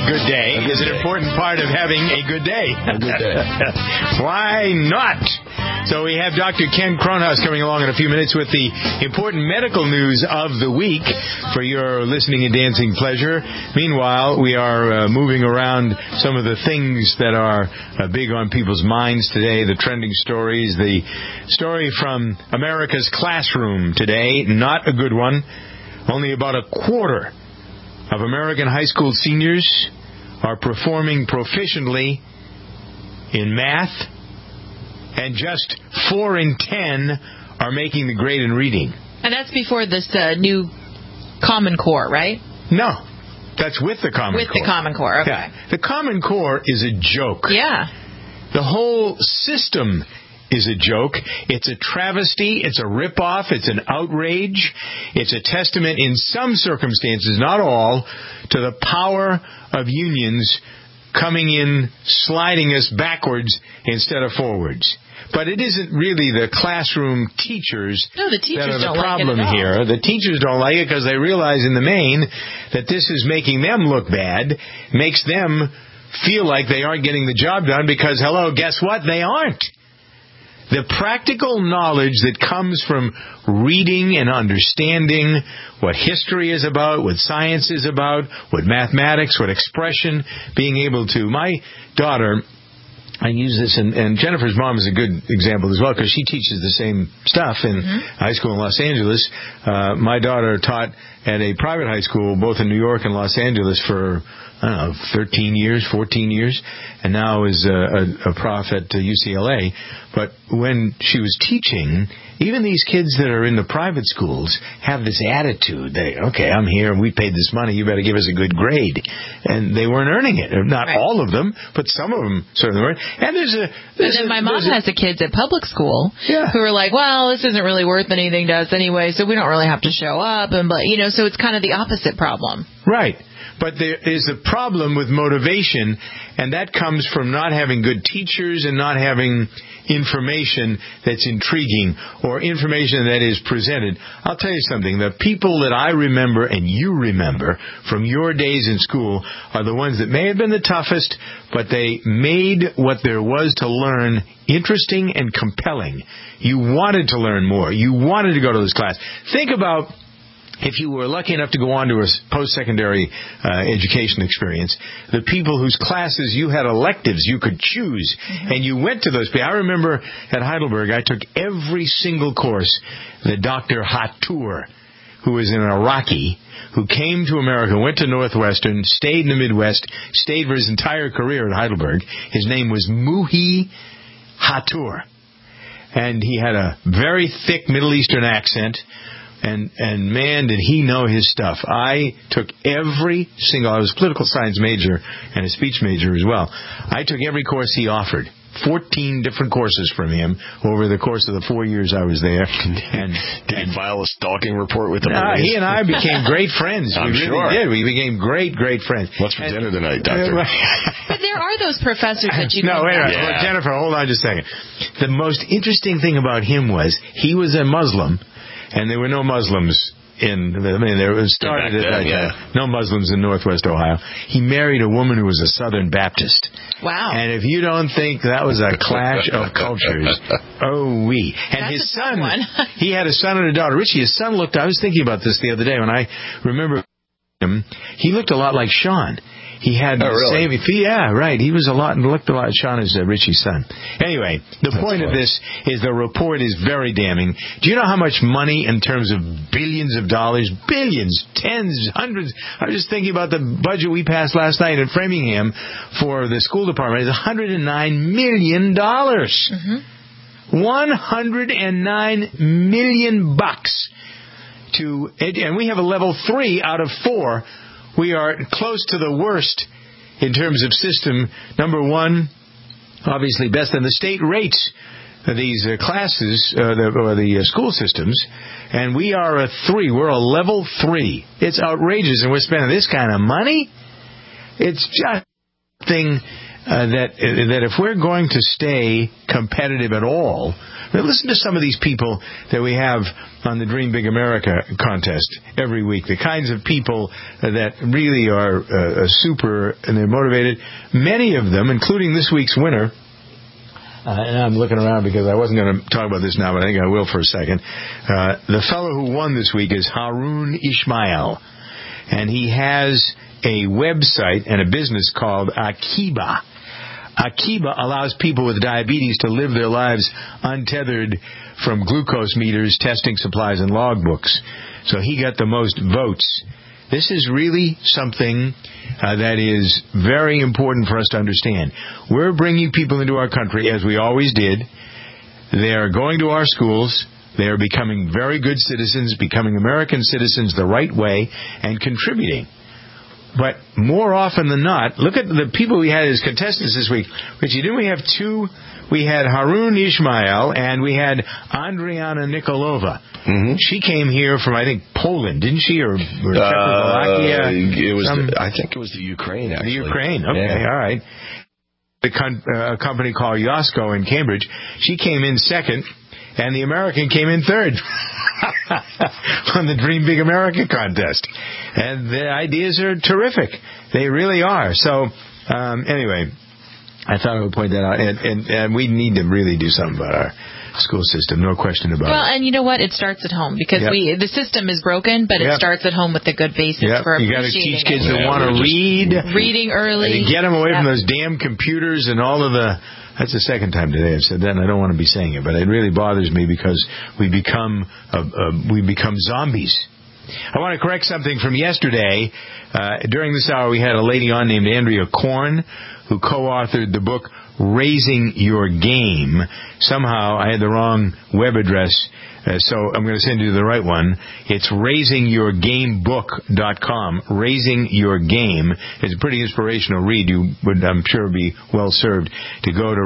good day is an important part of having a good day. A good day. Why not? So we have Dr. Ken Kronhaus coming along in a few minutes with the important medical news of the week for your listening and dancing pleasure. Meanwhile, we are moving around some of the things that are big on people's minds today, the trending stories. The story from America's classroom today, not a good one. Only about a quarter of American high school seniors are performing proficiently in math, and just 4 in 10 are making the grade in reading. And that's before this new Common Core, right? No, that's with the Common Core. With the Common Core, okay. Yeah. The Common Core is a joke. Yeah. The whole system is a joke. It's a travesty. It's a ripoff. It's an outrage. It's a testament in some circumstances, not all, to the power of unions coming in, sliding us backwards instead of forwards. But it isn't really the classroom teachers, that are the problem here. The teachers don't like it because they realize in the main that this is making them look bad, makes them feel like they aren't getting the job done because, hello, guess what? They aren't. The practical knowledge that comes from reading and understanding what history is about, what science is about, what mathematics, what expression, being able to. My daughter, I use this, and Jennifer's mom is a good example as well because she teaches the same stuff in high school in Los Angeles. My daughter taught at a private high school both in New York and Los Angeles for 13 years, 14 years, and now is a prof at UCLA. But when she was teaching, even these kids that are in the private schools have this attitude. Okay, I'm here and we paid this money, you better give us a good grade. And they weren't earning it. Not all of them, but some of them certainly weren't. And then my mom has the kids at public school who are like, well, this isn't really worth anything to us anyway, so we don't really have to show up. So it's kind of the opposite problem. Right. But there is a problem with motivation, and that comes from not having good teachers and not having information that's intriguing or information that is presented. I'll tell you something. The people that I remember and you remember from your days in school are the ones that may have been the toughest, but they made what there was to learn interesting and compelling. You wanted to learn more. You wanted to go to this class. Think about if you were lucky enough to go on to a post-secondary education experience, the people whose classes you had electives you could choose, and you went to those people. I remember at Heidelberg, I took every single course that Dr. Hatur, who was an Iraqi, who came to America, went to Northwestern, stayed in the Midwest, stayed for his entire career at Heidelberg. His name was Muhi Hatur, and he had a very thick Middle Eastern accent. And man, did he know his stuff. I took I was a political science major and a speech major as well. I took every course he offered. 14 different courses from him over the course of the 4 years I was there. Did he file a stalking report with the police? He and I became great friends. I'm sure. Did. We became great friends. What's for dinner tonight, Doctor? But there are those professors that you No, wait a minute. Well, Jennifer, hold on just a second. The most interesting thing about him was he was a Muslim. And there were no Muslims no Muslims in Northwest Ohio. He married a woman who was a Southern Baptist. Wow. And if you don't think that was a clash of cultures, And that's his son, he had a son and a daughter. Richie, his son looked, I was thinking about this the other day when I remember him. He looked a lot like Sean. He had the same... Yeah, right. He was looked a lot. Sean is Richie's son. Anyway, the point of this is the report is very damning. Do you know how much money in terms of billions of dollars, billions, tens, hundreds... I was just thinking about the budget we passed last night in Framingham for the school department. It's $109 million. $109 million bucks. And we have a level 3 out of 4. We are close to the worst in terms of system. Number 1, obviously best in the state rates these classes, or the school systems, and we are a 3. We're a level 3. It's outrageous, and we're spending this kind of money. It's just something that if we're going to stay competitive at all Now listen to some of these people that we have on the Dream Big America contest every week. The kinds of people that really are super and they're motivated. Many of them, including this week's winner. And I'm looking around because I wasn't going to talk about this now, but I think I will for a second. The fellow who won this week is Haroon Ismail. And he has a website and a business called Akiba. Akiba allows people with diabetes to live their lives untethered from glucose meters, testing supplies, and logbooks. So he got the most votes. This is really something that is very important for us to understand. We're bringing people into our country, as we always did. They are going to our schools. They are becoming very good citizens, becoming American citizens the right way, and contributing. But more often than not, look at the people we had as contestants this week. Richie, didn't we have two? We had Haroon Ismail and we had Andriana Nikolova. Mm-hmm. She came here from, I think, Poland, didn't she? Or Czechoslovakia? I think it was the Ukraine, actually. The Ukraine, okay, yeah. All right. A company called Yosko in Cambridge. She came in second, and the American came in third on the Dream Big America contest. And the ideas are terrific. They really are. So, anyway, I thought I would point that out. And we need to really do something about our school system, no question about it. Well, and you know what? It starts at home because the system is broken, but it starts at home with the good basics for appreciating. You got to teach kids that want to read. Reading early. And get them away from those damn computers and all of the... That's the second time today I've said that, and I don't want to be saying it, but it really bothers me because we become zombies. I want to correct something from yesterday. During this hour, we had a lady on named Andrea Korn who co-authored the book Raising Your Game. Somehow I had the wrong web address, so I'm going to send you the right one. It's raisingyourgamebook.com. Raising Your Game is a pretty inspirational read. You would, I'm sure, be well served to go to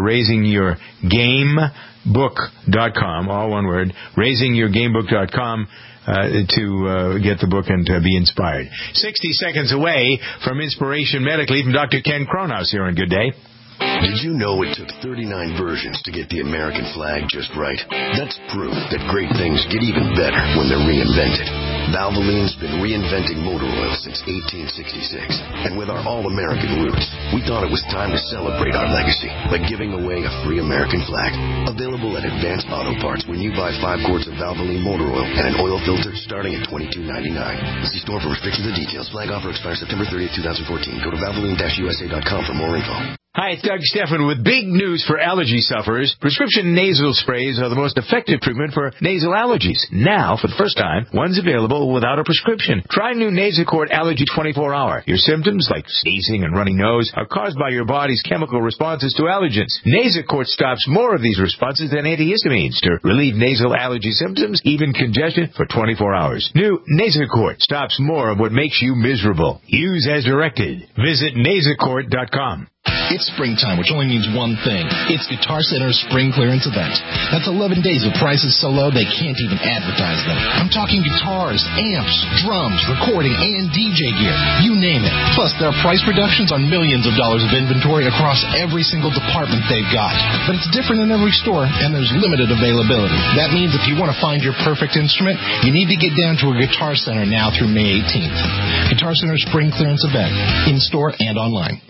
raisingyourgamebook.com, all one word, raisingyourgamebook.com. To get the book and to be inspired. 60 seconds away from Inspiration Medically from Dr. Ken Kronhaus here on Good Day. Did you know it took 39 versions to get the American flag just right? That's proof that great things get even better when they're reinvented. Valvoline's been reinventing motor oil since 1866. And with our all-American roots, we thought it was time to celebrate our legacy by giving away a free American flag. Available at Advanced Auto Parts when you buy 5 quarts of Valvoline motor oil and an oil filter starting at $22.99. See store for restrictions and details. Flag offer expires September 30th, 2014. Go to Valvoline-USA.com for more info. Hi, it's Doug Stephan with big news for allergy sufferers. Prescription nasal sprays are the most effective treatment for nasal allergies. Now, for the first time, one's available without a prescription. Try new Nasacort Allergy 24-Hour. Your symptoms, like sneezing and running nose, are caused by your body's chemical responses to allergens. Nasacort stops more of these responses than antihistamines to relieve nasal allergy symptoms, even congestion, for 24 hours. New Nasacort stops more of what makes you miserable. Use as directed. Visit Nasacort.com. It's springtime, which only means one thing. It's Guitar Center's spring clearance event. That's 11 days of prices so low they can't even advertise them. I'm talking guitars, amps, drums, recording, and DJ gear. You name it. Plus, there are price reductions on millions of dollars of inventory across every single department they've got. But it's different in every store, and there's limited availability. That means if you want to find your perfect instrument, you need to get down to a Guitar Center now through May 18th. Guitar Center's spring clearance event, in-store and online.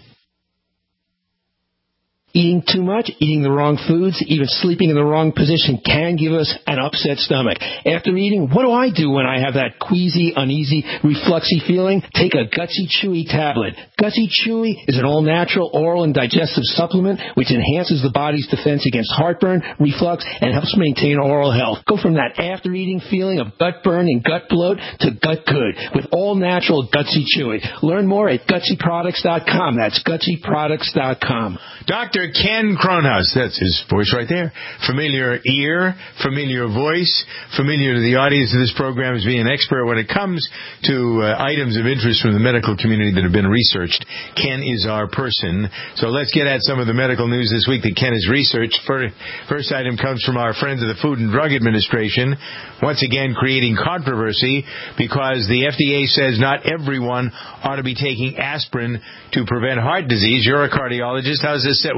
Eating too much, eating the wrong foods, even sleeping in the wrong position can give us an upset stomach. After eating, what do I do when I have that queasy, uneasy, refluxy feeling? Take a Gutsy Chewy tablet. Gutsy Chewy is an all-natural oral and digestive supplement which enhances the body's defense against heartburn, reflux, and helps maintain oral health. Go from that after-eating feeling of gut burn and gut bloat to gut good with all-natural Gutsy Chewy. Learn more at GutsyProducts.com. That's GutsyProducts.com. Dr. Ken Kronhaus, that's his voice right there. Familiar ear, familiar voice, familiar to the audience of this program as being an expert when it comes to items of interest from the medical community that have been researched. Ken is our person. So let's get at some of the medical news this week that Ken has researched. First item comes from our friends of the Food and Drug Administration, once again creating controversy because the FDA says not everyone ought to be taking aspirin to prevent heart disease. You're a cardiologist. How does this sit with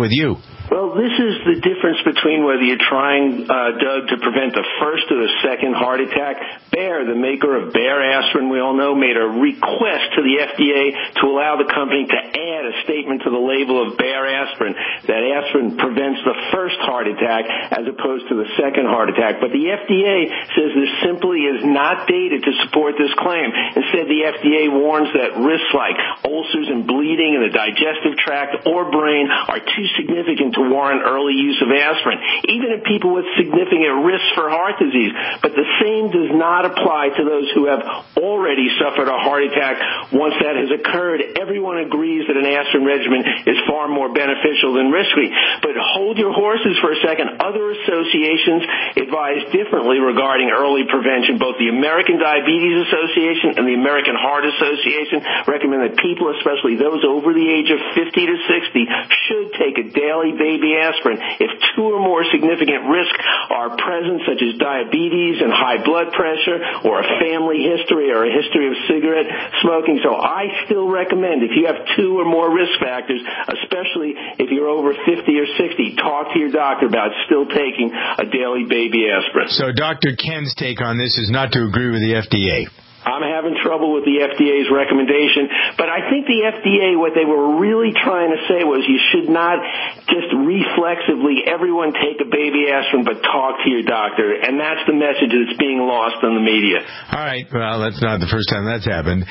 with you. Well, this is the difference between whether you're trying, Doug, to prevent the first or the second heart attack. Bayer, the maker of Bayer aspirin, we all know, made a request to the FDA to allow the company to add a statement to the label of Bayer aspirin that aspirin prevents the first heart attack as opposed to the second heart attack. But the FDA says there simply is not data to support this claim. Instead, the FDA warns that risks like ulcers and bleeding in the digestive tract or brain are too significant to warrant early use of aspirin, even in people with significant risks for heart disease. But the same does not apply to those who have already suffered a heart attack. Once that has occurred, everyone agrees that an aspirin regimen is far more beneficial than risky. But hold your horses for a second. Other associations advise differently regarding early prevention. Both the American Diabetes Association and the American Heart Association recommend that people, especially those over the age of 50 to 60, should take a daily baby aspirin if two or more significant risks are present, such as diabetes and high blood pressure, or a family history or a history of cigarette smoking. So I still recommend, if you have two or more risk factors, especially if you're over 50 or 60, talk to your doctor about still taking a daily baby aspirin. So Dr. Ken's take on this is not to agree with the FDA. I'm having trouble with the FDA's recommendation, but I think the FDA, what they were really trying to say was you should not just reflexively everyone take a baby aspirin, but talk to your doctor, and that's the message that's being lost on the media. All right, well, that's not the first time that's happened.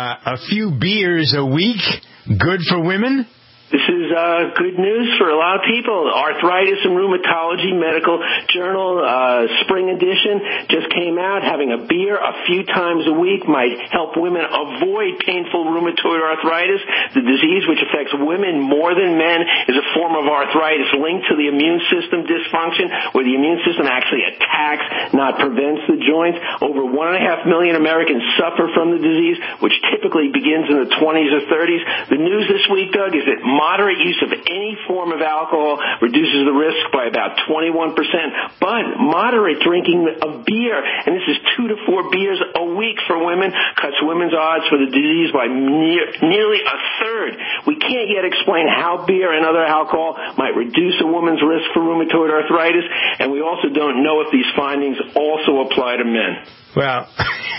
A few beers a week, good for women? This is good news for a lot of people. Arthritis and Rheumatology Medical Journal, spring edition, just came out. Having a beer a few times a week might help women avoid painful rheumatoid arthritis. The disease, which affects women more than men, is a form of arthritis linked to the immune system dysfunction, where the immune system actually attacks, not prevents the joints. Over 1.5 million Americans suffer from the disease, which typically begins in the 20s or 30s. The news this week, Doug, is that moderate use of any form of alcohol reduces the risk by about 21%, but moderate drinking of beer, and this is 2 to 4 beers a week for women, cuts women's odds for the disease by nearly a third. We can't yet explain how beer and other alcohol might reduce a woman's risk for rheumatoid arthritis, and we also don't know if these findings also apply to men. Well,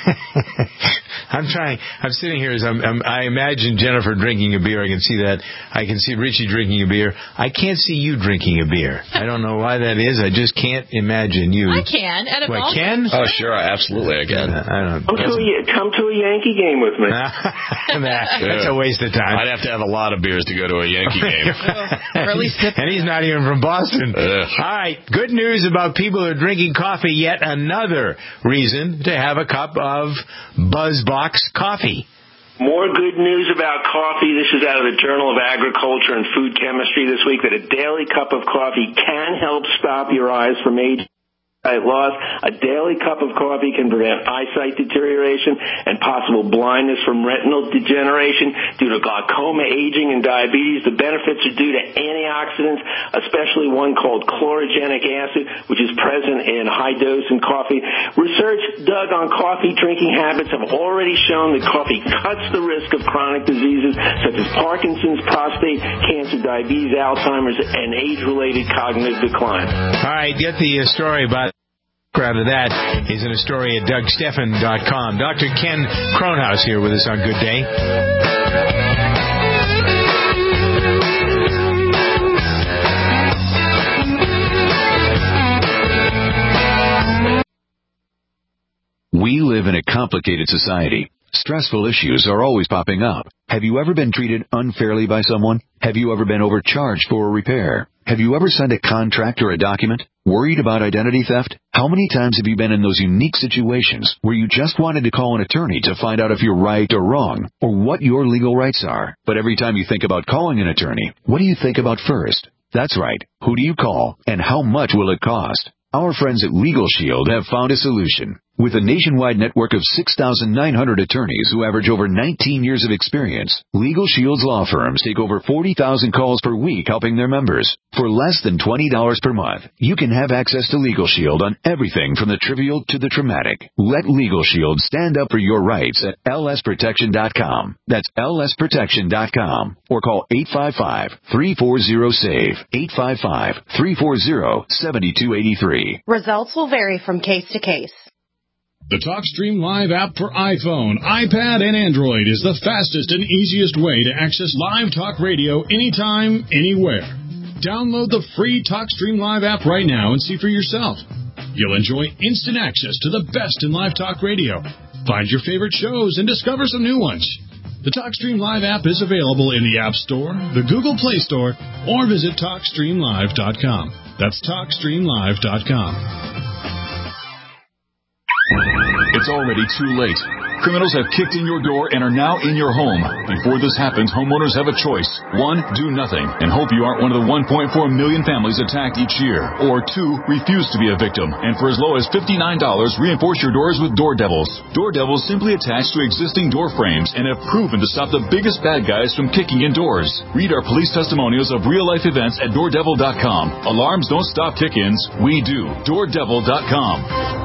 I'm sitting here as I imagine Jennifer drinking a beer. I can see that. I can see Richie drinking a beer. I can't see you drinking a beer. I don't know why that is. I just can't imagine you. I can. What, Ken? Oh, sure. Absolutely, I can. Come to a Yankee game with me. That's a waste of time. I'd have to have a lot of beers to go to a Yankee game. Or at least and he's not even from Boston. All right. Good news about people who are drinking coffee. Yet another reason to have a cup of BuzzBox coffee. More good news about coffee. This is out of the Journal of Agriculture and Food Chemistry this week, that a daily cup of coffee can help stop your eyes from aging. Loss. A daily cup of coffee can prevent eyesight deterioration and possible blindness from retinal degeneration due to glaucoma, aging, and diabetes. The benefits are due to antioxidants, especially one called chlorogenic acid, which is present in high dose in coffee. Research, Doug, on coffee drinking habits have already shown that coffee cuts the risk of chronic diseases such as Parkinson's, prostate cancer, diabetes, Alzheimer's, and age-related cognitive decline. All right, get the story about out of that is in a story at DougSteffen.com. Dr. Ken Kronhaus here with us on Good Day. We live in a complicated society. Stressful issues are always popping up. Have you ever been treated unfairly by someone? Have you ever been overcharged for a repair? Have you ever signed a contract or a document? Worried about identity theft? How many times have you been in those unique situations where you just wanted to call an attorney to find out if you're right or wrong, or what your legal rights are? But every time you think about calling an attorney, what do you think about first? That's right. Who do you call, and how much will it cost? Our friends at Legal Shield have found a solution. With a nationwide network of 6,900 attorneys who average over 19 years of experience, Legal Shield's law firms take over 40,000 calls per week helping their members. For less than $20 per month, you can have access to Legal Shield on everything from the trivial to the traumatic. Let Legal Shield stand up for your rights at lsprotection.com. That's lsprotection.com. Or call 855-340-SAVE. 855-340-7283. Results will vary from case to case. The TalkStream Live app for iPhone, iPad, and Android is the fastest and easiest way to access live talk radio anytime, anywhere. Download the free TalkStream Live app right now and see for yourself. You'll enjoy instant access to the best in live talk radio. Find your favorite shows and discover some new ones. The TalkStream Live app is available in the App Store, the Google Play Store, or visit TalkStreamLive.com. That's TalkStreamLive.com. It's already too late. Criminals have kicked in your door and are now in your home. Before this happens, homeowners have a choice. 1, do nothing and hope you aren't one of the 1.4 million families attacked each year. Or 2, refuse to be a victim. And for as low as $59, reinforce your doors with Door Devils. Door Devils simply attach to existing door frames and have proven to stop the biggest bad guys from kicking in doors. Read our police testimonials of real-life events at DoorDevil.com. Alarms don't stop kick-ins. We do. DoorDevil.com.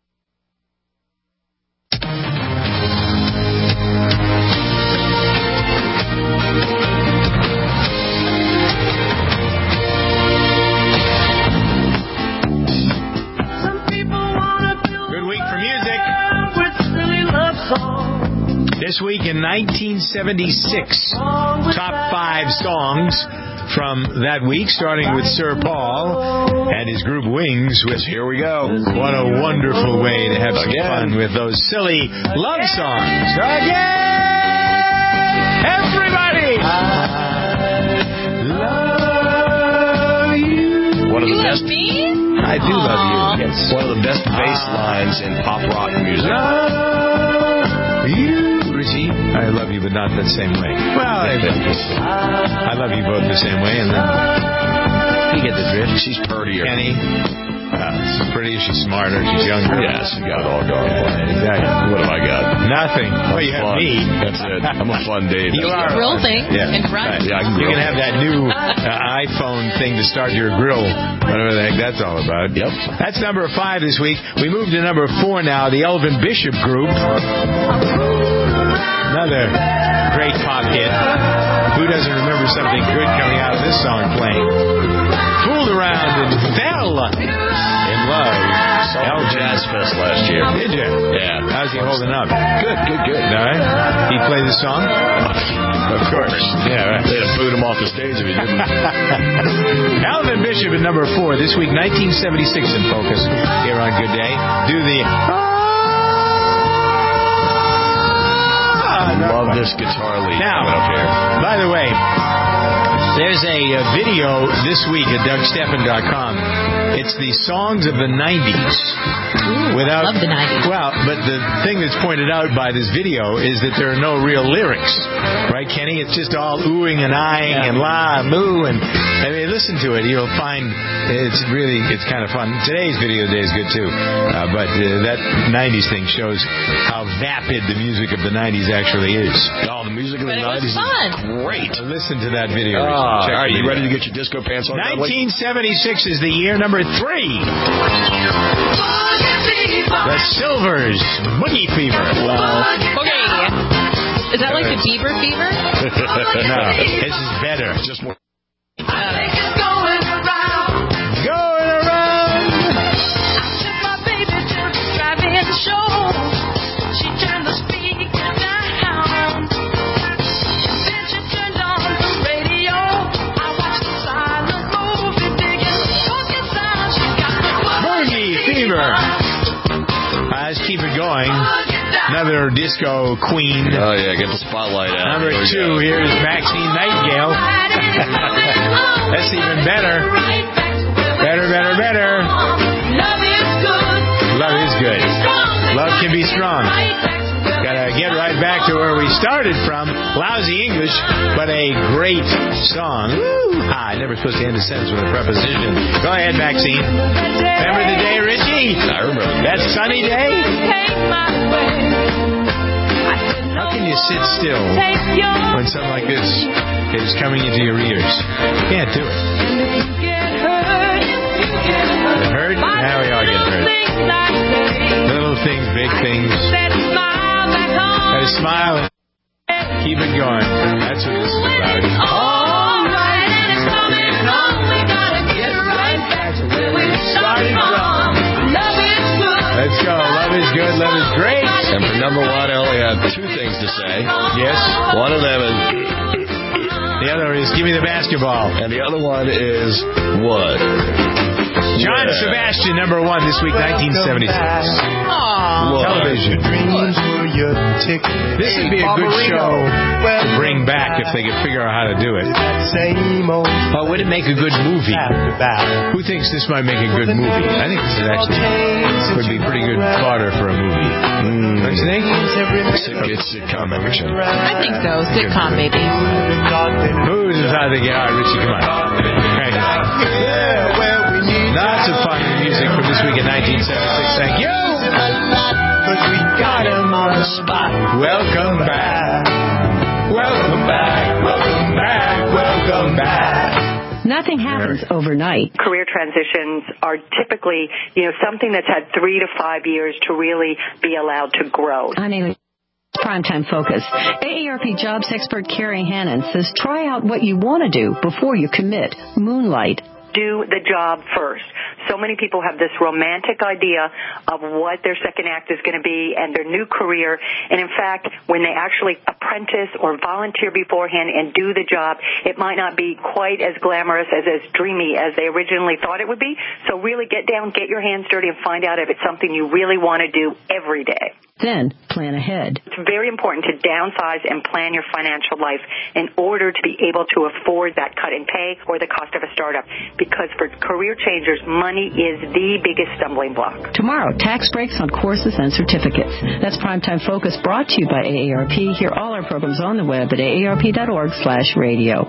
This week in 1976, top 5 songs from that week, starting with Sir Paul and his group Wings with Here We Go. What a wonderful way to have some fun with those silly love songs. Again! Everybody! I love you. One of the best. I do love you. Yes. One of the best bass lines in pop rock music. Love you. Richie, I love you, but not the same way. Well, I love you both the same way, and then you get the drift. She's prettier. Kenny, she's prettier, she's smarter, she's younger. Yes, you got it all going. Exactly. What have I got? Nothing. Well, you have me. That's it. I'm a fun date. You are. Grill thing. Yeah. And run. Yeah, I can you grill. can have that new iPhone thing to start your grill, whatever the heck that's all about. Yep. That's number 5 this week. We move to number 4 now, the Elvin Bishop Group. Another great pop hit. Who doesn't remember something good coming out of this song playing? Fooled around and fell in love. Saw the Jazz Fest last year. Did you? Yeah. How's he holding up? Good. All right. He play the song? Of course. Yeah, right. They'd have booed him off the stage if he didn't. Elvin Bishop at number 4. This week, 1976 in focus here on Good Day. Do the... Love this guitar lead now, coming up here. By the way, there's a video this week at DougSteffen.com. It's the songs of the 90s. Ooh, I love the 90s. Well, but the thing that's pointed out by this video is that there are no real lyrics. Right, Kenny? It's just all oohing and eyeing and la, moo, and I mean, listen to it. You'll find it's kind of fun. Today's video day is good too. But that 90s thing shows how vapid the music of the 90s actually is. Oh, the music of the 90s is great. Listen to that video. All right, you ready to get your disco pants on? 1976 is the year. Number 3. The Silvers, Boogie Fever. Wow. Okay. Is that like the Bieber fever? No, this is better. Just more. Going around. I took my baby to the drive-in show. She turned the speaker down. Then she turned on the radio. I watched the silent movie, digging funky sound. She got the Boogie Fever. Let's keep it going. Another disco queen. Oh, yeah, get the spotlight out. Number 2, here's Maxine Nightingale. That's even better. Better. Love is good. Love is good. Love can be strong. Gotta get right back to where we started from. Lousy English, but a great song. Woo! Never supposed to end a sentence with a preposition. Go ahead, Maxine. Remember the day, Richie? I remember. That sunny day? sit still when something like this is coming into your ears. You can't do it. Hurt? Now we all get hurt. Little things, big things. Gotta smile and keep it going. That's what this is about. All right, and it's coming home. We gotta get right back to where we started from. Love is good. Let's go. Love is good. Love is great. And for number one, I only have two things to say. Yes. One of them is... The other is give me the basketball. And the other one is what? John Sebastian, number one this week, 1976. Television. This would be a good show to bring back if they could figure out how to do it. But would it make a good movie? Who thinks this might make a good movie? I think this is actually would be pretty good fodder for a movie. Don't you think? It's sitcom action. I think so. Sitcom, maybe. Who's how they get out? Richie, come on. Crank it up. Lots of fun music from this week in 1976. Thank you. We got him on the spot. Welcome back. Welcome back. Welcome back. Welcome back. Nothing happens overnight. Career transitions are typically, something that's had 3 to 5 years to really be allowed to grow. Primetime Focus. AARP jobs expert Carrie Hannon says try out what you want to do before you commit. Moonlight. Do the job first. So many people have this romantic idea of what their second act is going to be and their new career. And in fact, when they actually apprentice or volunteer beforehand and do the job, it might not be quite as glamorous, as dreamy as they originally thought it would be. So really get down, get your hands dirty, and find out if it's something you really want to do every day. Then plan ahead. It's very important to downsize and plan your financial life in order to be able to afford that cut in pay or the cost of a startup. Because for career changers, money is the biggest stumbling block. Tomorrow, tax breaks on courses and certificates. That's Primetime Focus, brought to you by AARP. Hear all our programs on the web at aarp.org/radio.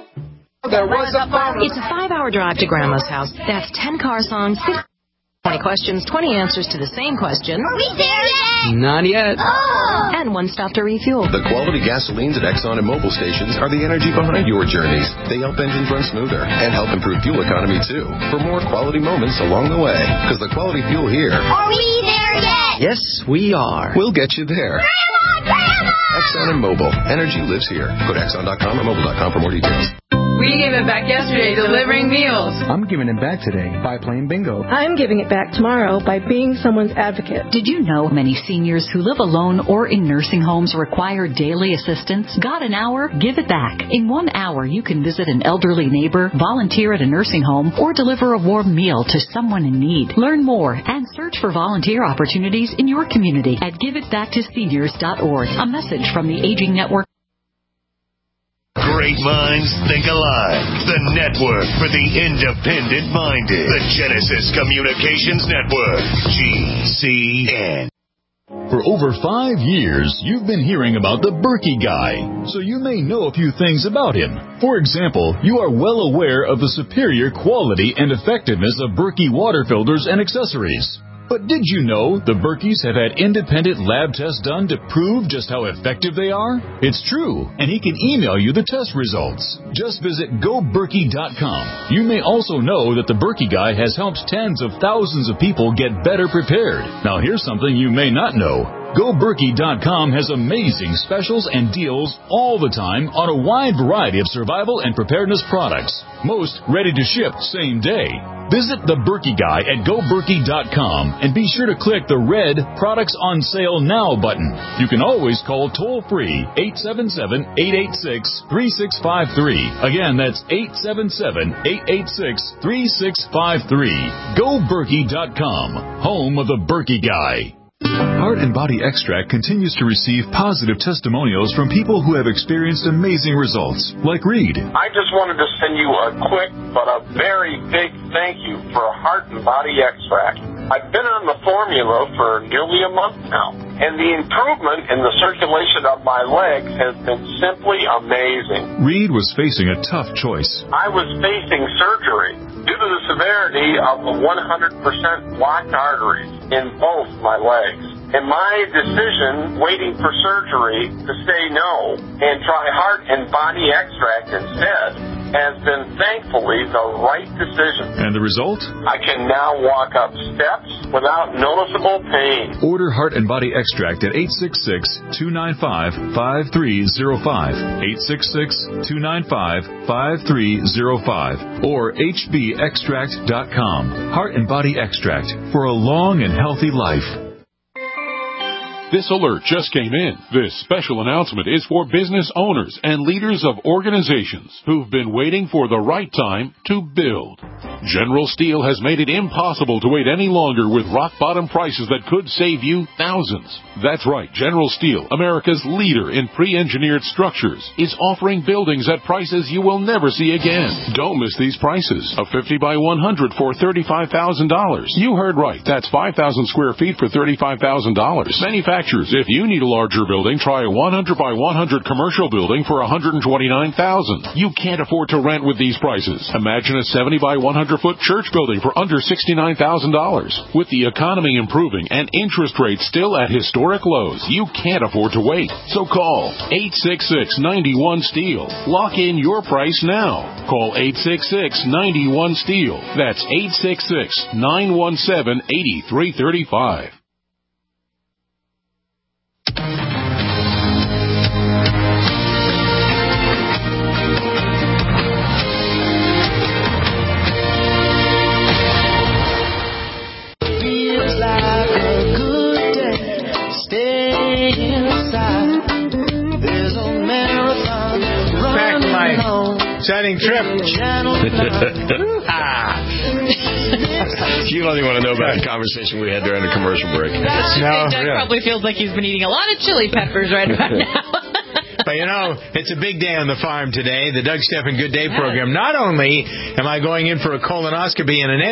It's a 5-hour drive to Grandma's house. That's 10 car songs, 20 questions, 20 answers to the same question. Are we there yet? Not yet. Oh. And one stop to refuel. The quality gasolines at Exxon and Mobil stations are the energy behind your journeys. They help engines run smoother and help improve fuel economy, too, for more quality moments along the way. Because the quality fuel here... Are we there yet? Yes, we are. We'll get you there. Grandma! Exxon and Mobil. Energy lives here. Go to Exxon.com or Mobil.com for more details. We gave it back yesterday delivering meals. I'm giving it back today by playing bingo. I'm giving it back tomorrow by being someone's advocate. Did you know many seniors who live alone or in nursing homes require daily assistance? Got an hour? Give it back. In 1 hour, you can visit an elderly neighbor, volunteer at a nursing home, or deliver a warm meal to someone in need. Learn more and search for volunteer opportunities in your community at giveitbacktoseniors.org. A message from the Aging Network. Great minds think alike. The network for the independent-minded. The Genesis Communications Network. GCN. For over 5 years, you've been hearing about the Berkey Guy, so you may know a few things about him. For example, you are well aware of the superior quality and effectiveness of Berkey water filters and accessories. But did you know the Berkeys have had independent lab tests done to prove just how effective they are? It's true, and he can email you the test results. Just visit GoBerkey.com. You may also know that the Berkey Guy has helped tens of thousands of people get better prepared. Now here's something you may not know. GoBerkey.com has amazing specials and deals all the time on a wide variety of survival and preparedness products. Most ready to ship same day. Visit the Berkey Guy at GoBerkey.com and be sure to click the red Products on Sale Now button. You can always call toll-free 877-886-3653. Again, that's 877-886-3653. GoBerkey.com, home of the Berkey Guy. Heart and Body Extract continues to receive positive testimonials from people who have experienced amazing results, like Reed. I just wanted to send you a quick but a very big thank you for Heart and Body Extract. I've been on the formula for nearly a month now, and the improvement in the circulation of my legs has been simply amazing. Reed was facing a tough choice. I was facing surgery due to the severity of the 100% blocked arteries in both my legs. And my decision, waiting for surgery, to say no and try heart and body extract instead, has been thankfully the right decision. And the result? I can now walk up steps without noticeable pain. Order Heart and Body Extract at 866-295-5305, 866-295-5305, or hbextract.com. Heart and Body Extract for a long and healthy life. This alert just came in. This special announcement is for business owners and leaders of organizations who've been waiting for the right time to build. General Steel has made it impossible to wait any longer with rock-bottom prices that could save you thousands. That's right. General Steel, America's leader in pre-engineered structures, is offering buildings at prices you will never see again. Don't miss these prices. A 50 by 100 for $35,000. You heard right. That's 5,000 square feet for $35,000. Manufacturers, if you need a larger building, try a 100 by 100 commercial building for $129,000. You can't afford to rent with these prices. Imagine a 70 by 100-foot church building for under $69,000. With the economy improving and interest rates still at historic lows, you can't afford to wait. So call 866-91-STEEL. Lock in your price now. Call 866-91-STEEL. That's 866-917-8335. Exciting trip. You don't even want to know about the conversation we had during the commercial break. Doug probably feels like he's been eating a lot of chili peppers right about now. But, you know, it's a big day on the farm today, the Doug Stephan Good Day program. Not only am I going in for a colonoscopy and an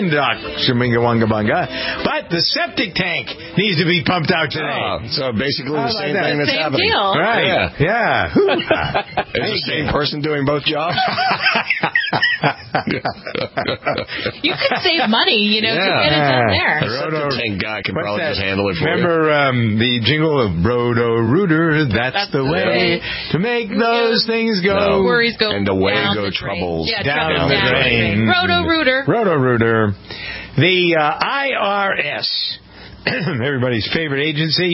but the septic tank needs to be pumped out today. Oh, so basically the same thing that's happening. Deal. Right. Yeah. Is the same person doing both jobs? You could save money, to get it done there. The septic tank guy can probably just handle it for you. Remember the jingle of Roto-Rooter, that's the way to make those things go. Worries go and away down go the troubles. Yeah, down the drain. Roto-Rooter. Roto-Rooter. The IRS, everybody's favorite agency,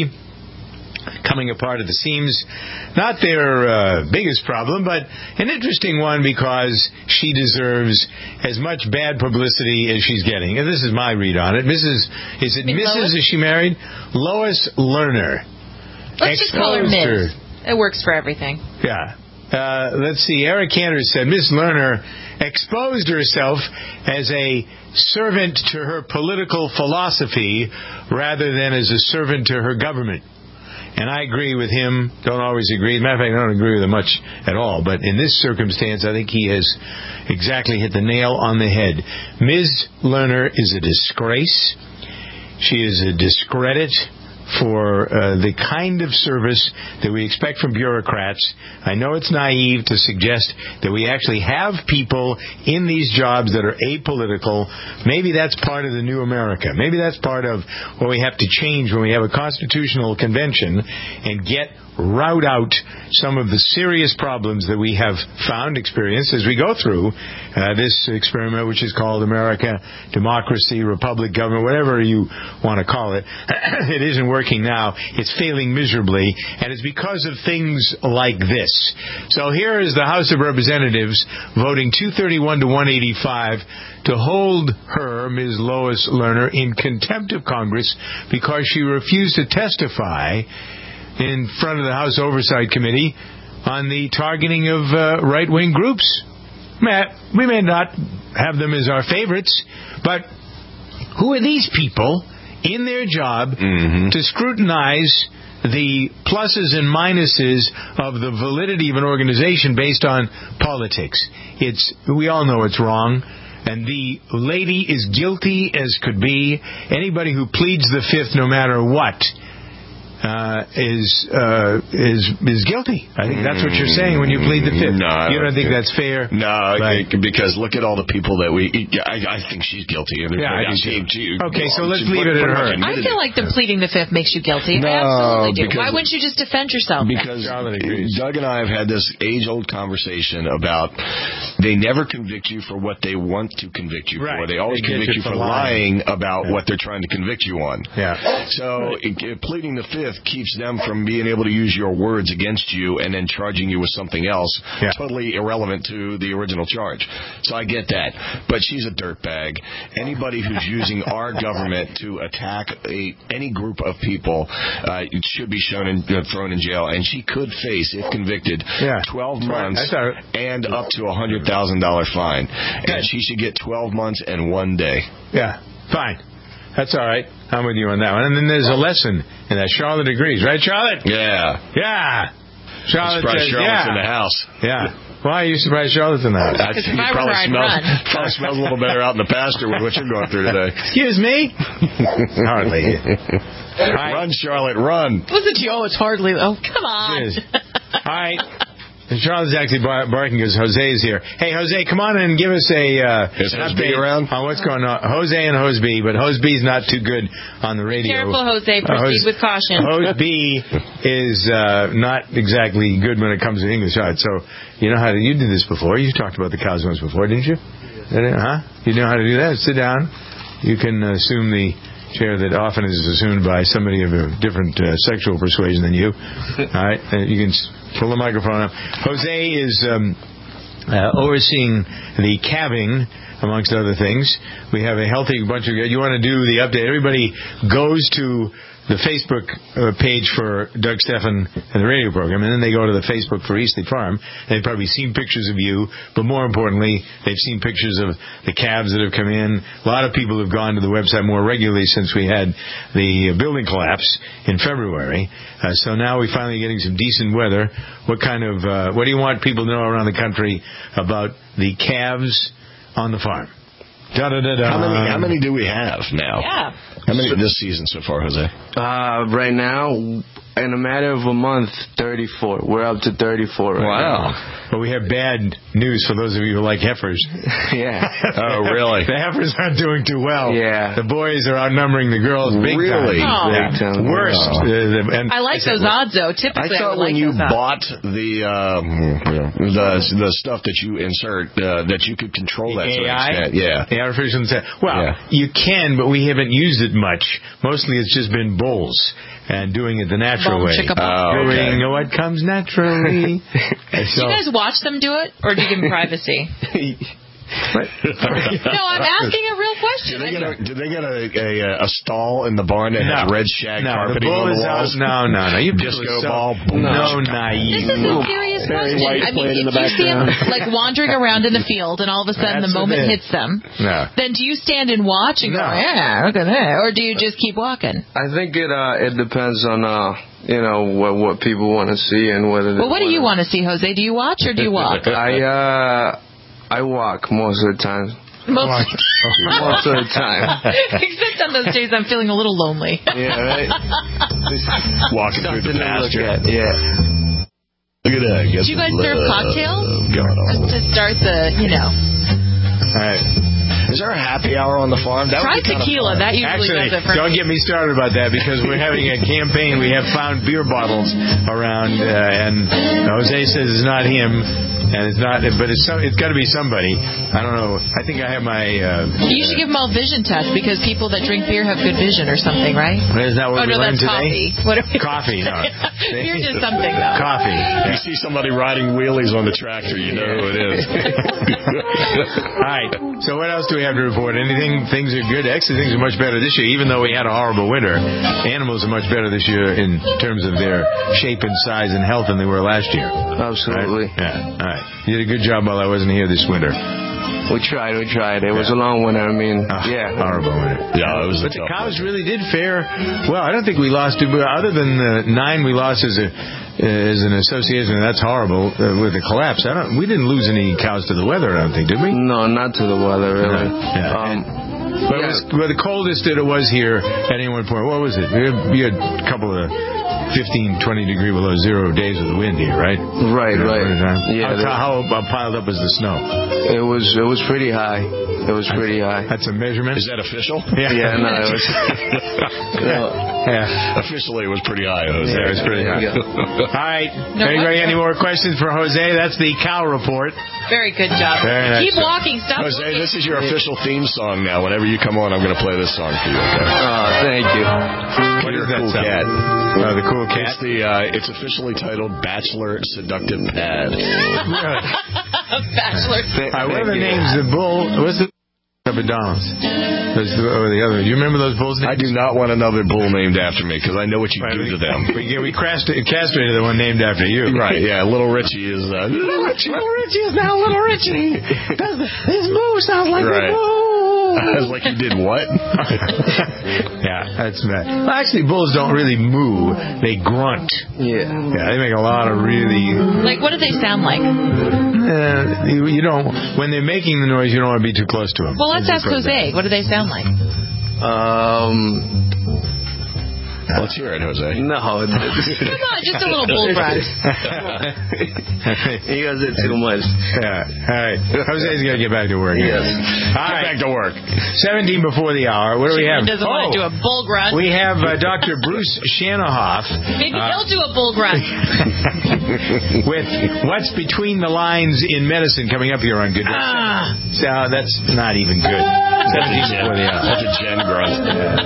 coming apart at the seams. Not their biggest problem, but an interesting one because she deserves as much bad publicity as she's getting. And this is my read on it. Mrs. Is she married? Lois Lerner. Let's just call her Ms. It works for everything. Yeah. Let's see. Eric Cantor said Miss Lerner exposed herself as a servant to her political philosophy rather than as a servant to her government. And I agree with him. Don't always agree. As a matter of fact, I don't agree with him much at all. But in this circumstance, I think he has exactly hit the nail on the head. Ms. Lerner is a disgrace. She is a discredit for the kind of service that we expect from bureaucrats. I know it's naive to suggest that we actually have people in these jobs that are apolitical. Maybe that's part of the new America. Maybe that's part of what we have to change when we have a constitutional convention and rout out some of the serious problems that we have experienced as we go through this experiment, which is called America, democracy, republic, government, whatever you want to call it. It isn't working now. It's failing miserably, and it's because of things like this. So here is the House of Representatives voting 231 to 185 to hold her, Ms. Lois Lerner, in contempt of Congress because she refused to testify in front of the House Oversight Committee on the targeting of right-wing groups. We may not have them as our favorites, but who are these people in their job to scrutinize the pluses and minuses of the validity of an organization based on politics? We all know it's wrong. And the lady is guilty as could be. Anybody who pleads the fifth, no matter what, is guilty. I think that's what you're saying when you plead the fifth. No, you don't think that's fair? No, because look at all the people that I think she's guilty. Okay, so let's leave it at her. I feel like the pleading the fifth makes you guilty. I absolutely do. Why wouldn't you just defend yourself? Because Doug and I have had this age-old conversation about they never convict you for what they want to convict you for. They always convict you for lying about what they're trying to convict you on. Yeah. So pleading the fifth keeps them from being able to use your words against you and then charging you with something else totally irrelevant to the original charge. So I get that. But she's a dirtbag. Anybody who's using our government to attack any group of people should be thrown in jail. And she could face, if convicted, 12 months and up to a $100,000 fine. And she should get 12 months and 1 day. Yeah, fine. That's all right. I'm with you on that one. And then there's a lesson in that. Charlotte agrees. Right, Charlotte? Yeah. Yeah. Charlotte says, Charlotte's in the house. Yeah. Why are you surprised Charlotte's in the house? Probably smells a little better out in the pasture with what you're going through today. Excuse me? Hardly. Run, Charlotte, run. Listen to you. Oh, it's hardly. Oh, come on. It is. All right. And Charlotte's actually barking because Jose is here. Hey, Jose, come on and give us an update around on what's going on. Jose and Hose B, but Hose B's not too good on the radio. Careful, Jose. Proceed with caution. Hose B is not exactly good when it comes to English. All right, so you did this before. You talked about the cosmos before, didn't you? Huh? You know how to do that? Sit down. You can assume the chair that often is assumed by somebody of a different sexual persuasion than you. All right, you can pull the microphone up. Jose is overseeing the calving, amongst other things. We have a healthy bunch of. You want to do the update? Everybody goes to the Facebook page for Doug Stephan and the radio program, and then they go to the Facebook for Eastleigh Farm. They've probably seen pictures of you, but more importantly, they've seen pictures of the calves that have come in. A lot of people have gone to the website more regularly since we had the building collapse in February. So now we're finally getting some decent weather. What do you want people to know around the country about the calves on the farm? How many do we have now? Yeah. How many this season so far, Jose? Right now, in a matter of a month, 34. We're up to 34 right now. But we have bad news for those of you who like heifers. Yeah. Oh, really? The heifers aren't doing too well. Yeah. The boys are outnumbering the girls big time. Big time. Worst. And I like those odds, though. Typically, I thought when you bought the stuff that you insert, that you could control that to an extent. Yeah. The artificial intelligence. Well, you can, but we haven't used it much. Mostly it's just been bulls and doing it the natural way. Doing what comes naturally. Do you guys watch them do it, or do you give them privacy? No, I'm asking a real question. Do they get a stall in the barn that has red shag carpeting on the walls? No. You disco ball. No, naive. This is a serious question. I mean, if you see them wandering around in the field, and all of a sudden the moment hits them, then do you stand and watch and go, yeah, look at that, or do you just keep walking? I think it depends on what people want to see and whether. Well, what do you want to see, Jose? Do you watch or do you walk? I walk most of the time. Most of the time. Except on those days I'm feeling a little lonely. Yeah, right? Walking through the pasture. Yeah. Look at that. Do you guys serve cocktails? To start the, All right. Is there a happy hour on the farm? Try tequila. That usually does it for don't get me started about that, because we're having a campaign. We have found beer bottles around, and Jose says it's not him. And it's not, but it's got to be somebody. I don't know. I think I have my. You should give them all vision tests, because people that drink beer have good vision or something, right? Is that what we learned today? Coffee. No. Beer is something though. Coffee. Yeah. You see somebody riding wheelies on the tractor, you know who it is. All right. So what else do we have to report? Things are good. Actually, things are much better this year, even though we had a horrible winter. Animals are much better this year in terms of their shape and size and health than they were last year. Absolutely. Right? Yeah. All right. You did a good job while I wasn't here this winter. We tried. It was a long winter. I mean, horrible winter. Yeah, it was. But the cows really did fare well. I don't think we lost, other than the 9 we lost as an association. That's horrible with the collapse. We didn't lose any cows to the weather. I don't think, did we? No, not to the weather, really. No. Yeah. But the coldest that it was here at any one point. What was it? We had a couple of 15, 20 degree below zero days with wind here, right? Right. Yeah. How piled up was the snow? It was pretty high. Pretty high. That's a measurement? Is that official? Yeah, no, it was. Officially, it was pretty high, Jose. Yeah, it was pretty high. All right. Anybody, any more questions for Jose? That's the cow report. Very good job. Very nice. Keep walking. Stop Jose, looking. this is your official theme song now. Whenever you come on, I'm going to play this song for you, okay? Oh, thank you. What is that cool sound? cat. The cool cat? It's officially titled Bachelor Seductive Pad. Bachelor. What are the names? The bull. What's the McDonald's? The other. Do you remember those bulls' names? I do not want another bull named after me because I know what you do to them. We castrated the one named after you. Right, yeah. Little Richie is... Little Richie is now Little Richie. His moo sounds like a moo. I was like, you did what? Yeah, that's bad. Well, actually, bulls don't really moo. They grunt. Yeah. Yeah, they make a lot of really... Like, what do they sound like? You don't... When they're making the noise, you don't want to be too close to them. Well, let's ask Jose. What do they sound like? Let's hear it, Jose. No. Come on, just a little bull grunt. You guys did too much. Yeah. All right. Jose's got to get back to work. Yes. All right. Get back to work. 17 before the hour. What do we have? He doesn't want to do a bull grunt. We have Dr. Bruce Shanoff. Maybe he'll do a bull grunt. With What's Between the Lines in Medicine coming up here on Good News. So that's not even good. 17 before the hour. That's a Jen grunt.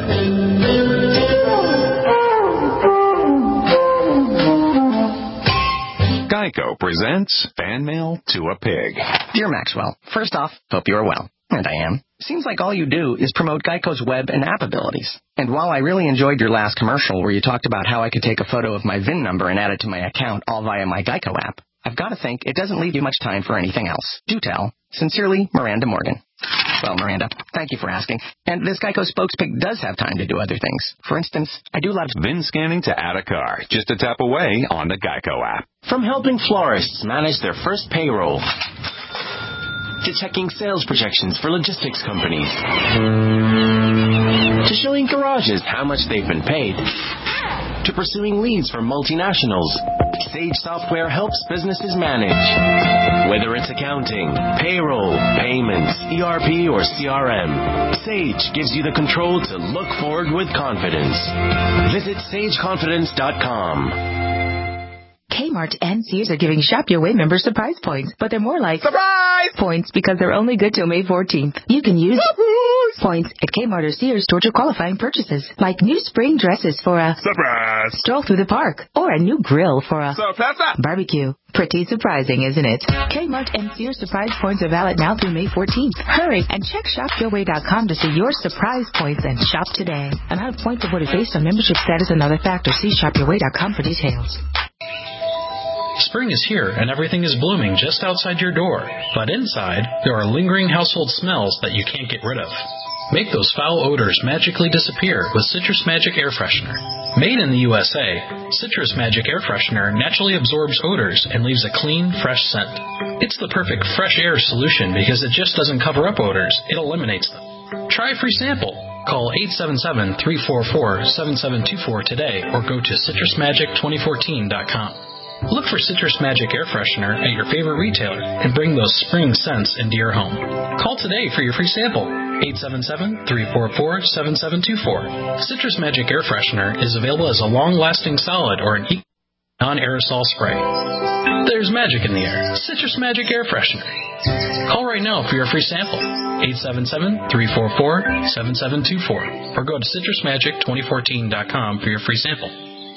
Geico presents Fan Mail to a Pig. Dear Maxwell, first off, hope you are well. And I am. Seems like all you do is promote Geico's web and app abilities. And while I really enjoyed your last commercial where you talked about how I could take a photo of my VIN number and add it to my account all via my Geico app, I've got to think it doesn't leave you much time for anything else. Do tell. Sincerely, Miranda Morgan. Well, Miranda, thank you for asking. And this Geico spokespig does have time to do other things. For instance, I do love VIN scanning to add a car. Just a tap away on the Geico app. From helping florists manage their first payroll, to checking sales projections for logistics companies, to showing garages how much they've been paid, to pursuing leads for multinationals, Sage Software helps businesses manage. Whether it's accounting, payroll, payments, ERP, or CRM, Sage gives you the control to look forward with confidence. Visit sageconfidence.com. Kmart and Sears are giving Shop Your Way members surprise points, but they're more like surprise points because they're only good till May 14th. You can use points at Kmart or Sears towards your qualifying purchases, like new spring dresses for a surprise stroll through the park, or a new grill for a surprise barbecue. Pretty surprising, isn't it? Kmart and Sears surprise points are valid now through May 14th. Hurry and check shopyourway.com to see your surprise points and shop today. Amount of points awarded based on membership status and other factors. See shopyourway.com for details. Spring is here and everything is blooming just outside your door. But inside, there are lingering household smells that you can't get rid of. Make those foul odors magically disappear with Citrus Magic Air Freshener. Made in the USA, Citrus Magic Air Freshener naturally absorbs odors and leaves a clean, fresh scent. It's the perfect fresh air solution because it just doesn't cover up odors, it eliminates them. Try a free sample. Call 877-344-7724 today or go to citrusmagic2014.com. Look for Citrus Magic Air Freshener at your favorite retailer and bring those spring scents into your home. Call today for your free sample. 877-344-7724. Citrus Magic Air Freshener is available as a long-lasting solid or an non-aerosol spray. There's magic in the air. Citrus Magic Air Freshener. Call right now for your free sample. 877-344-7724 or go to citrusmagic2014.com for your free sample.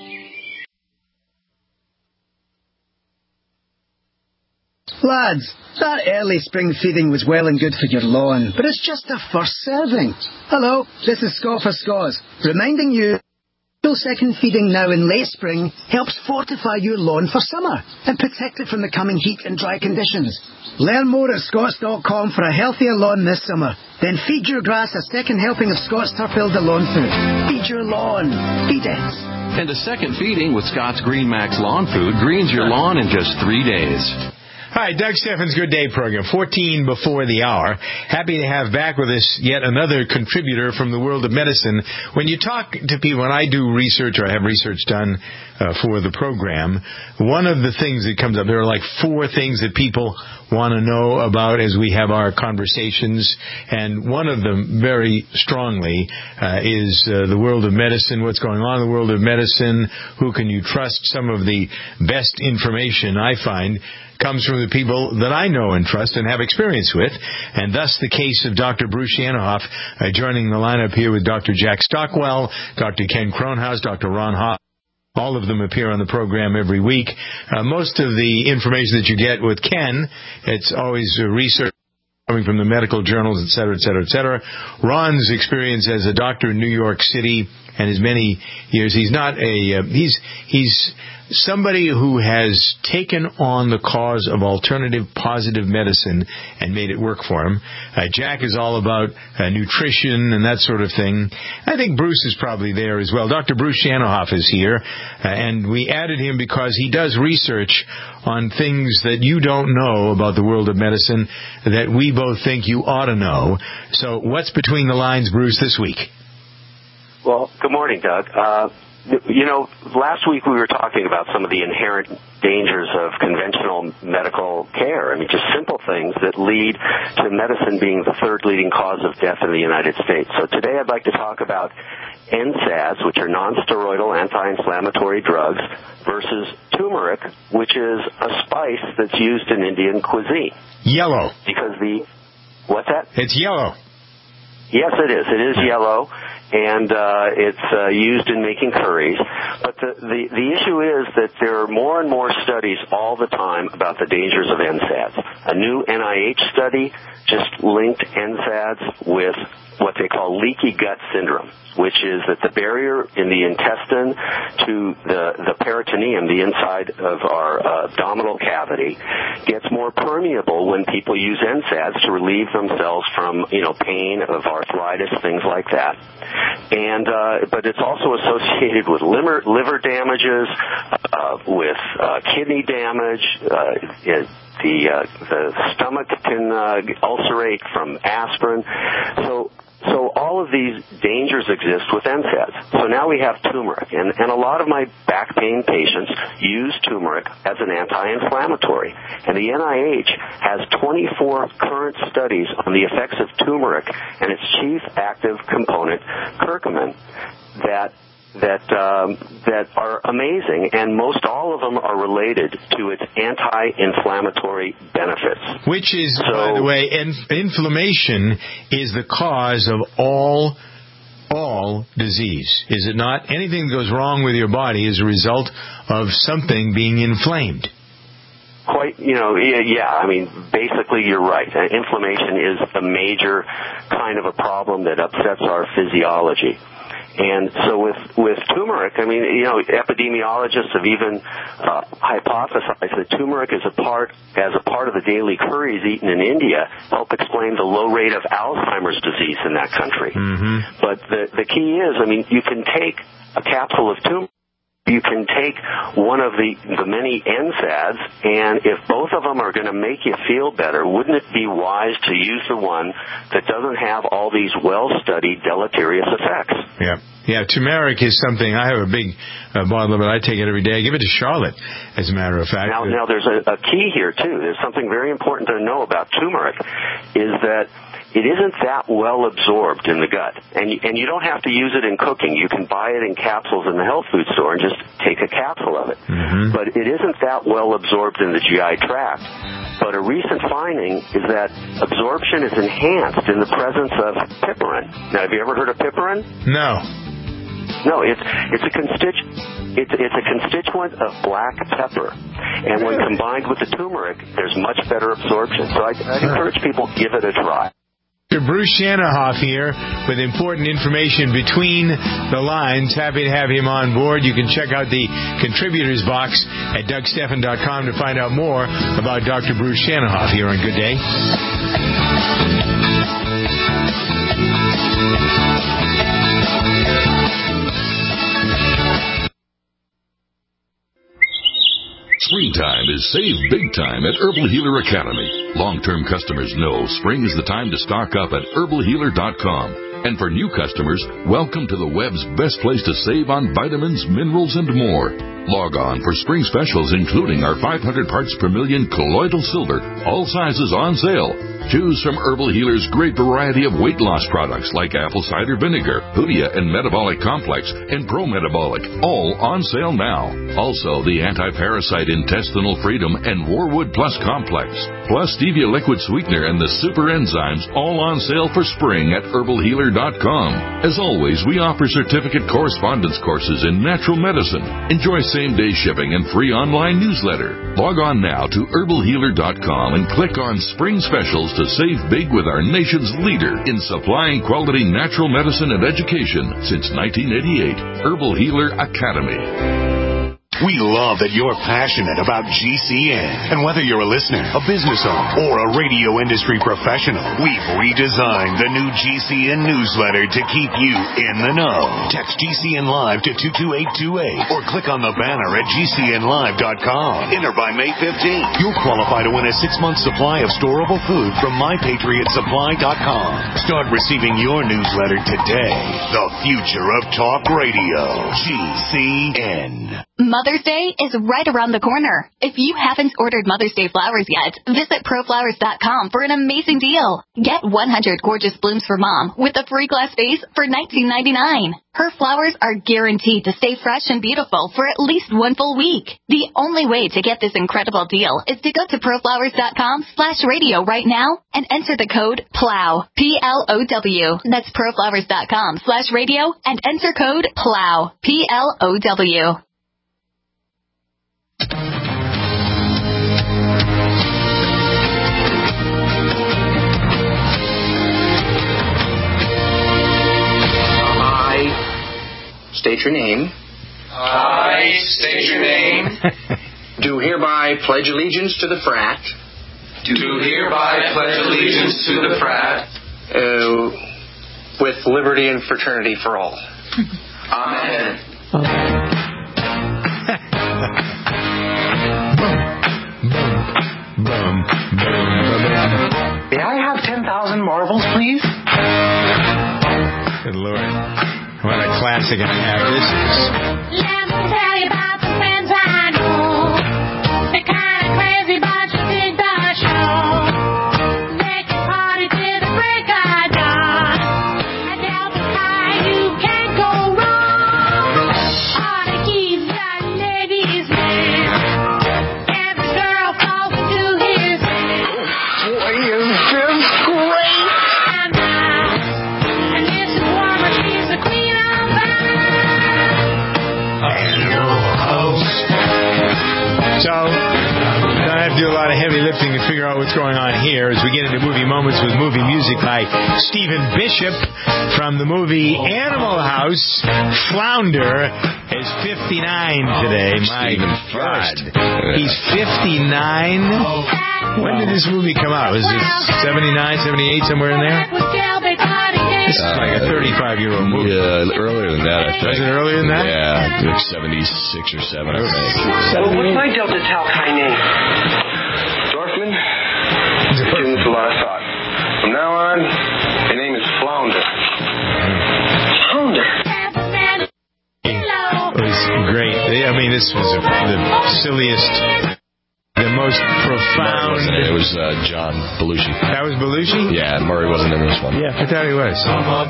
Lads, that early spring feeding was well and good for your lawn, but it's just the first serving. Hello, this is Scott for Scores, reminding you second feeding now in late spring helps fortify your lawn for summer and protect it from the coming heat and dry conditions. Learn more at Scots.com for a healthier lawn this summer. Then feed your grass a second helping of Scott's Turf Builder lawn food. Feed your lawn. Feed it. And a second feeding with Scott's Green Max Lawn Food greens your lawn in just 3 days. Hi, Doug Steffen's Good Day program, 14 before the hour. Happy to have back with us yet another contributor from the world of medicine. When you talk to people, when I do research or I have research done for the program, one of the things that comes up, there are like 4 things that people want to know about as we have our conversations, and one of them very strongly is the world of medicine, what's going on in the world of medicine, who can you trust. Some of the best information I find comes from the people that I know and trust and have experience with, and thus the case of Dr. Bruce Shanoff joining the lineup here with Dr. Jack Stockwell, Dr. Ken Kronhaus, Dr. Ron Hoff. All of them appear on the program every week. Most of the information that you get with Ken, it's always research coming from the medical journals, et cetera, et cetera, et cetera. Ron's experience as a doctor in New York City and his many years, he's not a, he's somebody who has taken on the cause of alternative positive medicine and made it work for him. Jack is all about nutrition and that sort of thing. I think Bruce is probably there as well. Dr. Bruce Shanoff is here, and we added him because he does research on things that you don't know about the world of medicine that we both think you ought to know. So what's between the lines, Bruce, this week? Well, good morning, Doug. Last week we were talking about some of the inherent dangers of conventional medical care. I mean, just simple things that lead to medicine being the 3rd leading cause of death in the United States. So today I'd like to talk about NSAIDs, which are non-steroidal anti-inflammatory drugs, versus turmeric, which is a spice that's used in Indian cuisine. Yellow. Because what's that? It's yellow. Yes, it is. It is yellow, and it's used in making curries. But the issue is that there are more and more studies all the time about the dangers of NSAIDs. A new NIH study just linked NSAIDs with what they call leaky gut syndrome, which is that the barrier in the intestine to the peritoneum, the inside of our abdominal cavity, gets more permeable when people use NSAIDs to relieve themselves from, pain of arthritis, things like that. And but it's also associated with liver damages, with kidney damage. The stomach can ulcerate from aspirin. So all of these dangers exist with NSAIDs. So now we have turmeric, and a lot of my back pain patients use turmeric as an anti-inflammatory. And the NIH has 24 current studies on the effects of turmeric and its chief active component, curcumin, that are amazing, and most all of them are related to its anti-inflammatory benefits. Which is, by the way, inflammation is the cause of all disease. Is it not? Anything that goes wrong with your body is a result of something being inflamed. Quite, yeah. I mean, basically, you're right. Inflammation is a major kind of a problem that upsets our physiology. And so with turmeric, I mean, epidemiologists have even hypothesized that turmeric as a part of the daily curries eaten in India help explain the low rate of Alzheimer's disease in that country. Mm-hmm. But the key is, I mean, you can take a capsule of turmeric, you can take one of the many NSAIDs, and if both of them are going to make you feel better, wouldn't it be wise to use the one that doesn't have all these well-studied deleterious effects? Yeah, turmeric is something, I have a big bottle of it, I take it every day. I give it to Charlotte, as a matter of fact. Now there's a key here, too. There's something very important to know about turmeric, is that it isn't that well absorbed in the gut. And you don't have to use it in cooking. You can buy it in capsules in the health food store and just take a capsule of it. Mm-hmm. But it isn't that well absorbed in the GI tract. But a recent finding is that absorption is enhanced in the presence of piperine. Now, have you ever heard of piperine? No. No, it's a constituent of black pepper, and when combined with the turmeric, there's much better absorption. So I'd encourage people to give it a try. Dr. Bruce Shanoff here with important information between the lines. Happy to have him on board. You can check out the contributors box at DougSteffen.com to find out more about Dr. Bruce Shanoff here on Good Day. Springtime is save big time at Herbal Healer Academy. Long-term customers know spring is the time to stock up at herbalhealer.com. And for new customers, welcome to the web's best place to save on vitamins, minerals, and more. Log on for spring specials, including our 500 parts per million colloidal silver, all sizes on sale. Choose from Herbal Healer's great variety of weight loss products like apple cider vinegar, Hoodia and Metabolic Complex, and Pro Metabolic, all on sale now. Also, the Anti-Parasite Intestinal Freedom and Warwood Plus Complex, plus Stevia Liquid Sweetener and the Super Enzymes, all on sale for spring at herbalhealer.com. As always, we offer certificate correspondence courses in natural medicine. Enjoy same-day shipping and free online newsletter. Log on now to herbalhealer.com and click on Spring Specials to save big with our nation's leader in supplying quality natural medicine and education since 1988, Herbal Healer Academy. We love that you're passionate about GCN. And whether you're a listener, a business owner, or a radio industry professional, we've redesigned the new GCN newsletter to keep you in the know. Text GCN Live to 22828 or click on the banner at GCNlive.com. Enter by May 15th. You'll qualify to win a 6-month supply of storable food from MyPatriotSupply.com. Start receiving your newsletter today. The future of talk radio. GCN. Mother's Day is right around the corner. If you haven't ordered Mother's Day flowers yet, visit ProFlowers.com for an amazing deal. Get 100 gorgeous blooms for Mom with a free glass vase for $19.99. Her flowers are guaranteed to stay fresh and beautiful for at least 1 full week. The only way to get this incredible deal is to go to ProFlowers.com/radio right now and enter the code PLOW, P-L-O-W. That's ProFlowers.com/radio and enter code PLOW, P-L-O-W. State your name. I state your name. Do hereby pledge allegiance to the frat. Do hereby pledge allegiance to the frat. With liberty and fraternity for all. Amen. May I have 10,000 marbles, please? Good Lord. What a classic I have. This is. Let me tell you about the friends I know. They're kind of crazy, but you dig the show. They can party till the break of dawn. At Delta High, you can't go wrong. All the keys got ladies' man. Every girl falls into his hand. Boy, is this great! And this is Warmer, she's the queen. So, don't have to do a lot of heavy lifting to figure out what's going on here as we get into movie moments with movie music by Stephen Bishop from the movie Animal House. Flounder is 59 today. My God. He's 59? When did this movie come out? Was it 79, 78, somewhere in there? This is like a 35-year-old movie. Yeah, earlier than that, I think. Was it earlier than that? Yeah, like 76 or 7, I think. Well, what's my Delta Tau Chi name? Dorfman? Given this a lot of thought. From now on, your name is Flounder. Flounder? It was great. I mean, this was the silliest... The most profound... It was John Belushi. That was Belushi? Yeah, Murray wasn't in this one. Yeah, I thought he was. I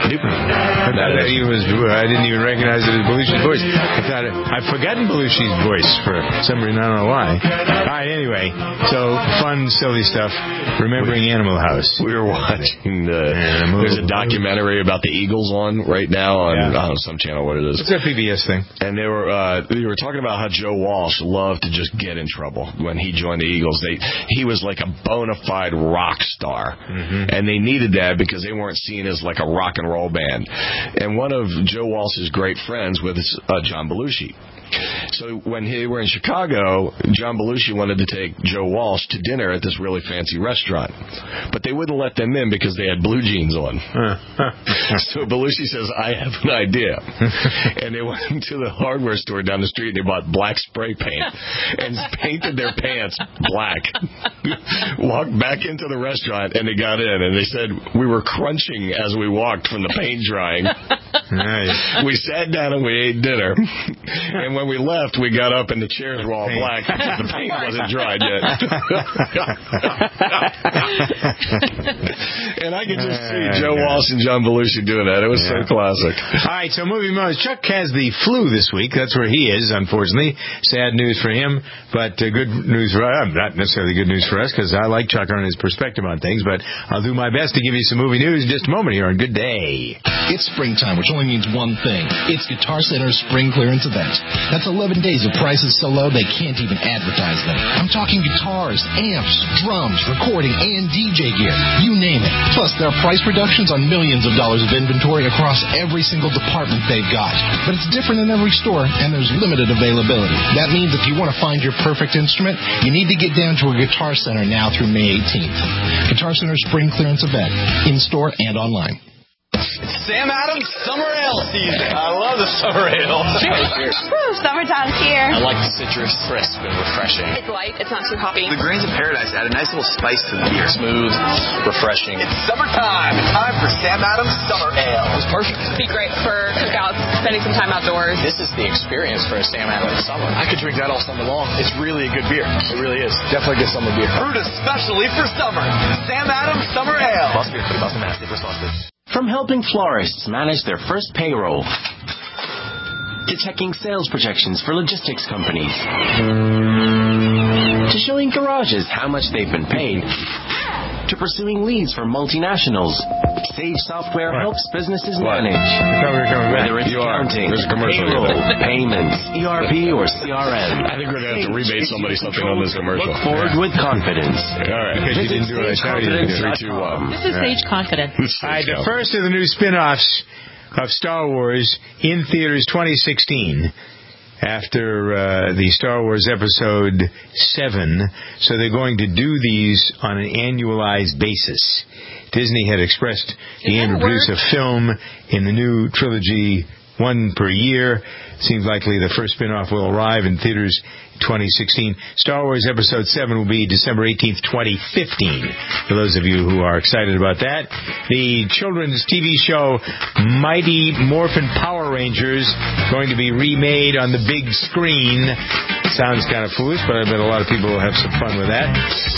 didn't even recognize it as Belushi's voice. I've forgotten Belushi's voice for some reason. I don't know why. All right, anyway. So, fun, silly stuff. Remembering Animal House. We were watching there's a documentary about the Eagles on right now on I don't know, some channel, what it is. It's a PBS thing. And they were talking about how Joe Walsh loved to just get in trouble when he joined the Eagles. He was like a bona fide rock star, and they needed that because they weren't seen as like a rock and roll band. And one of Joe Walsh's great friends was John Belushi. So when they were in Chicago, John Belushi wanted to take Joe Walsh to dinner at this really fancy restaurant. But they wouldn't let them in because they had blue jeans on. So Belushi says, I have an idea. And they went to the hardware store down the street and they bought black spray paint and painted their pants black. Walked back into the restaurant and they got in and they said, we were crunching as we walked from the paint drying. Nice. We sat down and we ate dinner. And when we left, we got up and the chairs were all black because the paint wasn't dried yet. And I could just see Joe Walsh and John Belushi doing that. It was so classic. All right, so movie moments. Chuck has the flu this week. That's where he is, unfortunately. Sad news for him, but good news for us. Not necessarily good news for us because I like Chuck on his perspective on things, but I'll do my best to give you some movie news in just a moment here on Good Day. It's springtime, which only means one thing. It's Guitar Center's spring clearance event. That's 11 days of prices so low they can't even advertise them. I'm talking guitars, amps, drums, recording, and DJ gear. You name it. Plus, there are price reductions on millions of dollars of inventory across every single department they've got. But it's different in every store, and there's limited availability. That means if you want to find your perfect instrument, you need to get down to a Guitar Center now through May 18th. Guitar Center Spring Clearance Event, in-store and online. It's Sam Adams Summer Ale season. I love the summer ale. Cheers. Woo, summertime's here. I like the citrus, crisp and refreshing. It's light. It's not too hoppy. The grains of paradise add a nice little spice to the beer. Smooth, refreshing. It's summertime. It's time for Sam Adams Summer Ale. It's perfect. It'd be great for cookouts, spending some time outdoors. This is the experience for a Sam Adams summer. I could drink that all summer long. It's really a good beer. It really is. Definitely a good summer beer. Brewed especially for summer. Sam Adams Summer Ale. Must be pretty Boston, Mass. From helping florists manage their first payroll to checking sales projections for logistics companies to showing garages how much they've been paid to pursuing leads for multinationals, Sage Software helps businesses manage. Whether it's accounting, payroll, payments, ERP, or CRM. I think we're going to have to rebate somebody something on this commercial. Look forward with confidence. All right. Because you didn't do it. This is Sage Confidence. All right, the first of the new spin-offs of Star Wars in theaters 2016. After the Star Wars Episode 7, so they're going to do these on an annualized basis. Disney had expressed the aim to produce a film in the new trilogy, one per year. Seems likely the first spin-off will arrive in theaters 2016. Star Wars Episode 7 will be December 18th, 2015. For those of you who are excited about that. The children's TV show Mighty Morphin Power Rangers going to be remade on the big screen. Sounds kind of foolish, but I bet a lot of people will have some fun with that.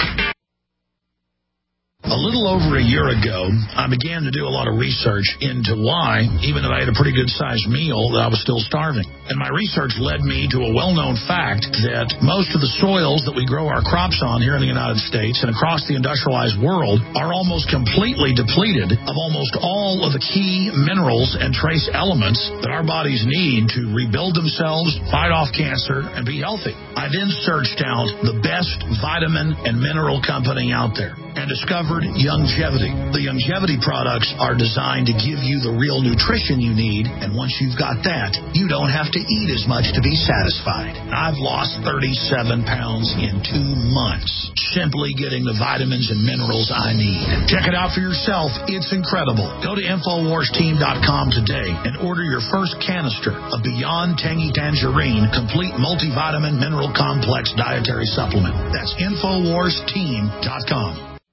A little over a year ago, I began to do a lot of research into why, even though I had a pretty good-sized meal, that I was still starving. And my research led me to a well-known fact that most of the soils that we grow our crops on here in the United States and across the industrialized world are almost completely depleted of almost all of the key minerals and trace elements that our bodies need to rebuild themselves, fight off cancer, and be healthy. I then searched out the best vitamin and mineral company out there and discovered Youngevity. The Youngevity products are designed to give you the real nutrition you need, and once you've got that, you don't have to eat as much to be satisfied. I've lost 37 pounds in 2 months, simply getting the vitamins and minerals I need. Check it out for yourself. It's incredible. Go to InfoWarsTeam.com today and order your first canister of Beyond Tangy Tangerine Complete Multivitamin Mineral Complex Dietary Supplement. That's InfoWarsTeam.com.